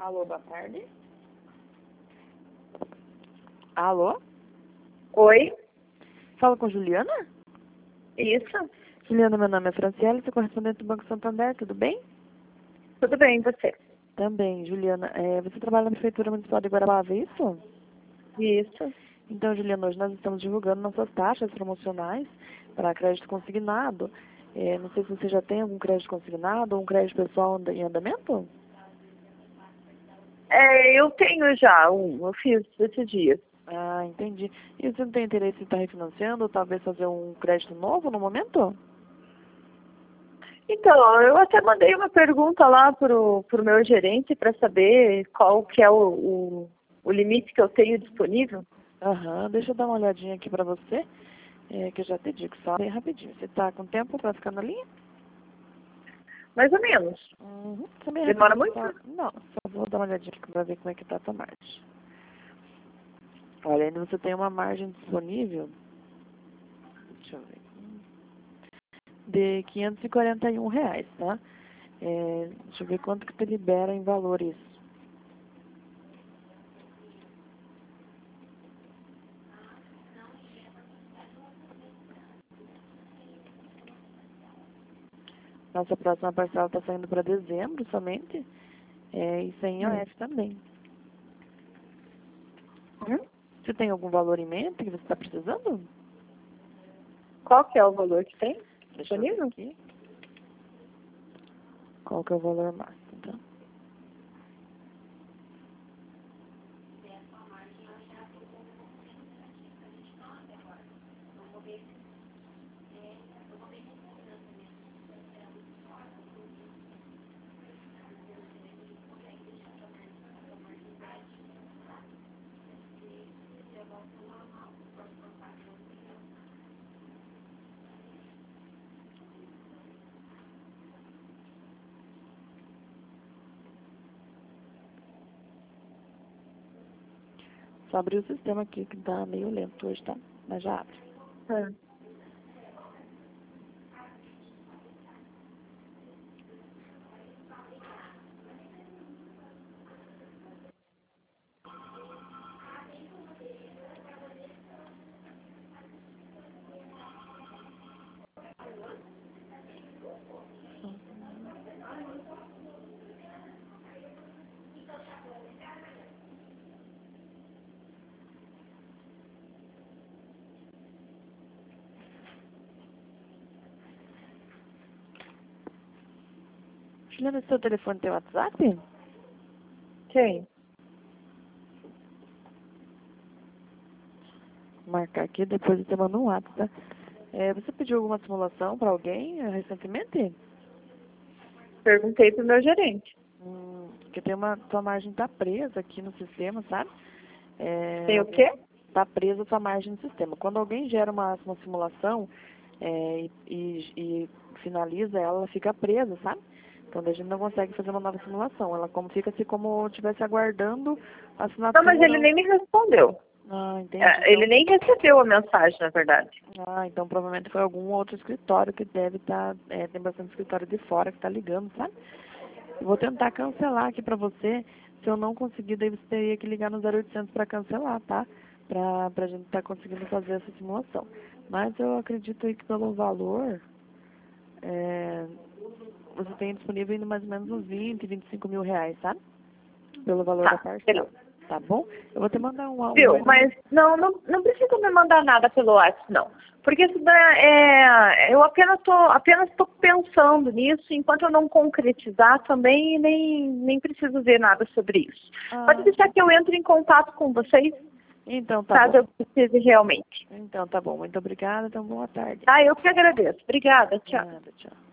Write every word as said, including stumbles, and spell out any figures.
Alô, boa tarde. Alô? Oi? Fala com Juliana? Isso? Juliana, meu nome é Franciele, sou correspondente do Banco Santander, tudo bem? Tudo bem, e você? Também, Juliana. É, você trabalha na Prefeitura Municipal de Guarapava, é isso? Isso. Então, Juliana, hoje nós estamos divulgando nossas taxas promocionais para crédito consignado. É, não sei se você já tem algum crédito consignado ou um crédito pessoal anda- em andamento? É, eu tenho já um, eu fiz esses dias. Ah, entendi. E você não tem interesse em estar refinanciando ou talvez fazer um crédito novo no momento? Então, eu até mandei uma pergunta lá pro, pro meu gerente para saber qual que é o, o, o limite que eu tenho disponível. Aham, deixa eu dar uma olhadinha aqui pra você, é, que eu já te digo, só bem rapidinho. Você tá com tempo pra ficar na linha? Mais ou menos. Uhum, só bem Demora rapidinho. muito? Só... Não, só vou dar uma olhadinha aqui pra ver como é que tá a tua margem. Olha, ainda você tem uma margem disponível, deixa eu ver, de quinhentos e quarenta e um reais, tá? É, deixa eu ver quanto que te libera em valor isso. Nossa próxima parcela está saindo para dezembro somente. É, e sem I O F também. Hum? Você tem algum valor em mente que você está precisando? Qual que é o valor que tem Deixa eu ver disponível? aqui. Qual que é o valor máximo, tá? Só abrir o sistema aqui que tá meio lento hoje, tá? Mas já abre. Hum. Juliana, seu telefone tem WhatsApp? Tem. Vou marcar aqui, depois eu te mando um WhatsApp, tá? É, você pediu alguma simulação para alguém eh, recentemente? Perguntei pro meu gerente. Hum, porque tem uma, tua margem tá presa aqui no sistema, sabe? É, Tem o alguém quê? tá presa a tua margem no sistema. Quando alguém gera uma, uma simulação é, e, e, e finaliza ela, ela fica presa, sabe? Então a gente não consegue fazer uma nova simulação. Ela como fica assim como estivesse aguardando a Não, mas ele assinatura. nem me respondeu. Ah, entendi. É, ele Então, nem recebeu a mensagem, na verdade. ah, então provavelmente foi algum outro escritório que deve estar, é, tem bastante escritório de fora que está ligando, sabe? Eu vou tentar cancelar aqui pra você. Se eu não conseguir, daí você teria que ligar no zero oitocentos para cancelar, tá? Pra, pra gente estar conseguindo fazer essa simulação. Mas eu acredito aí que pelo valor, é, você tem disponível ainda mais ou menos uns vinte, vinte e cinco mil reais, sabe? Pelo valor da Tá, parcela. beleza. Tá bom? Eu vou te mandar um... Viu? um Mas não, não, não precisa me mandar nada pelo WhatsApp, não. Porque isso daí é, eu apenas estou apenas tô pensando nisso, enquanto eu não concretizar também, nem, nem preciso ver nada sobre isso. ah, Pode deixar que eu entre em contato com vocês, então tá caso bom. eu precise realmente. Então tá bom. Muito obrigada. Então boa tarde. Tá, eu que agradeço. Obrigada, tchau. Nada, tchau.